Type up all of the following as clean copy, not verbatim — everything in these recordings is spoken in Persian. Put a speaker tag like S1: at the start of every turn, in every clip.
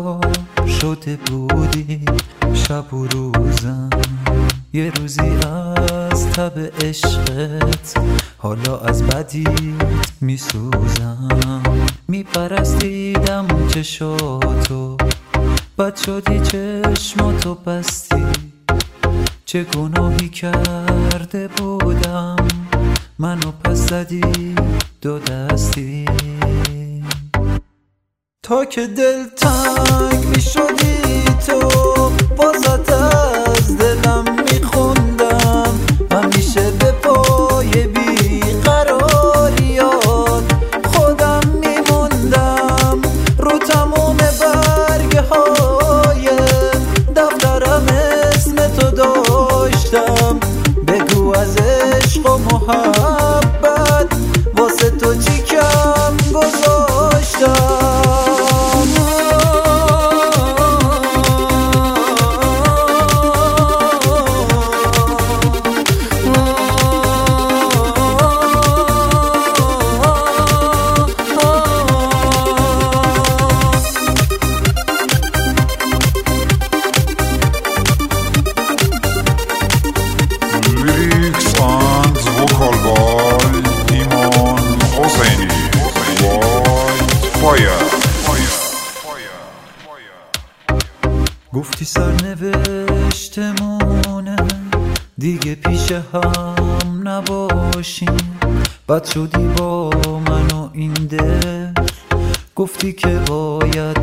S1: بیقرار شده بودی شب و روزم، یه روزی از تب عشقت حالا از بدیت میسوزم. میپرستیدم چشاتو، بد شدی چشماتو بستی. چه گناهی کرده بودم منو پس زدی دو دستی. تا که دل تنگ می شدی تو بازت از دلم میخوندم، همیشه به پای بیقراریات خودم میموندم. رو تموم برگه های دفترم اسم تو داشتم، بگو از عشق و محبت واسه تو چی کم گذاشتم. گفتی سرنوشتمونه دیگه پیش هم نباشیم، بد شدی با من و این دل، گفتی که باید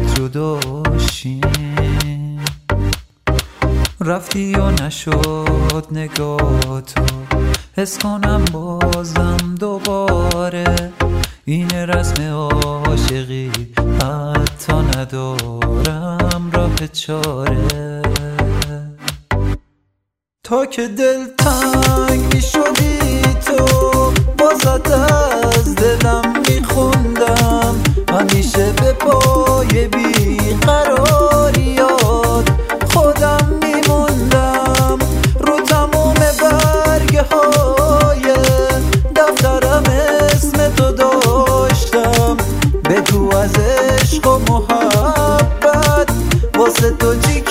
S1: جداشیم. رفتی یا نشد نگاتو حس کنم بازم دوباره، این رسم عاشقی حتی ندارم راه چاره. تا که دل تنگ می شدی تو بازت از دلم میخوندم، همیشه به پای بیقراریات خودم میموندم. رو تموم برگه های دفترم اسم تو داشتم، بگو از عشق و محبت واسه تو چی